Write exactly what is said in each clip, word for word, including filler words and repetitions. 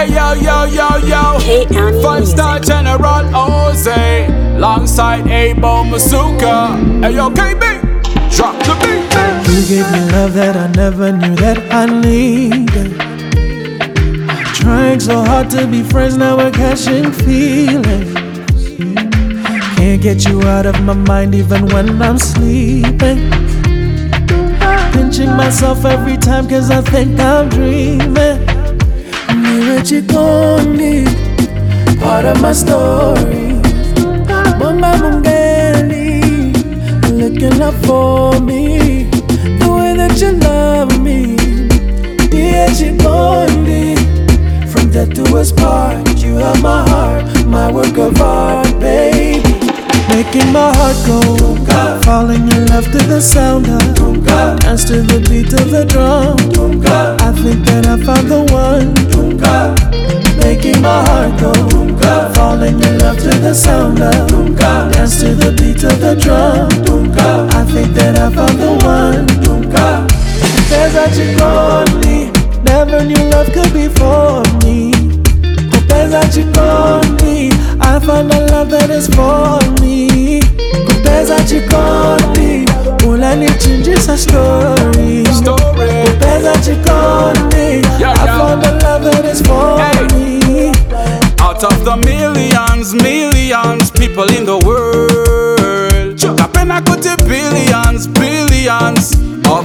Hey yo, yo, yo, yo. Hey, Annie Five star Music. General Jose, alongside Abo Masuka. Hey yo, K B, drop the beat. You gave me love that I never knew that I needed. Trying so hard to be friends, now we're catching feelings. Can't get you out of my mind even when I'm sleeping. Pinching myself every time cause I think I'm dreaming. Niwechikoni, part of my story. Mama Mungeli, looking up for me. The way that you love me. Niwechikoni, from death to us part. You have my heart, my work of art, baby. Making my heart go Tunka. Falling in love to the sound of Tunka. Dance to the beat of the drum Tunka. I think that I found the one Tunka. Making my heart go Tunka. Falling in love to the sound of Tunka. Dance to the beat of the drum Tunka. I think that I found the one Tunka. There's a chikoni, never knew love could be for me. There's a chikoni, I found a love that is for me. Kupeza chikoni, unanichinjisa story. Story. Kupeza chikoni, Yeah, I yeah. found a love that is for Hey. me. Out of the millions, millions people in the world, kapena kuti billions, billions of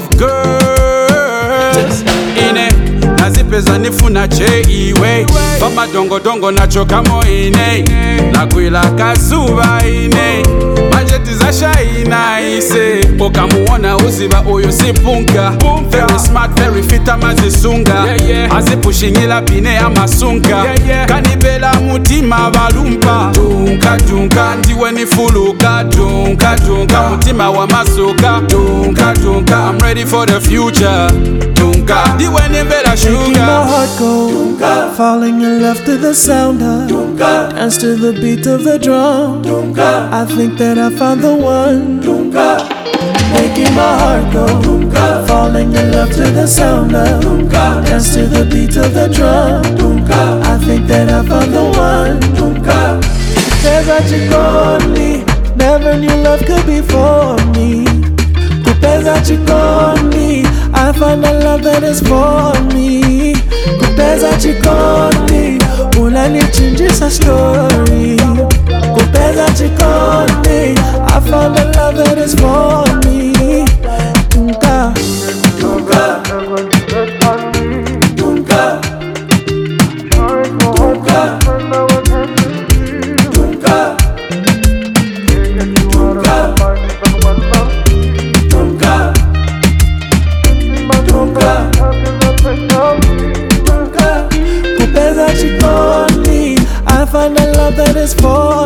girls. Ine nazipeza nifuna che iwe Fama dongo dongo nachoka moine Nakwila kazuba ine Manjeti za shaina ise Okamuona uziba uyo sipunga Very smart, very fit amazisunga Azipushingila bine amasunga Kanibela mutima balumpa Dunka dunka ndiwe nifuluka Dunka dunka mutima wa masuka Dunka dunka I'm ready for the future Dunka ndiwe nivela Making my sugar heart go Tunka. Falling in love to the sound of Tunka. Dance to the beat of the drum Tunka. I think that I found the one Tunka. Making my heart go Tunka. Falling in love to the sound of Tunka. Dance to the beat of the drum Tunka. I think that I found the one Tunka. There's a chikoni, never knew love could be for me. Kupeza chikoni, I found a love that is for me. Kupeza chikoni, unanichinjisa story. Kupeza chikoni, I found a love that is for me. Tunka, Tunka, Tunka, Tunka, Tunka, Tunka, Tunka, Tunka. Kupeza chikoni, I find a love that is for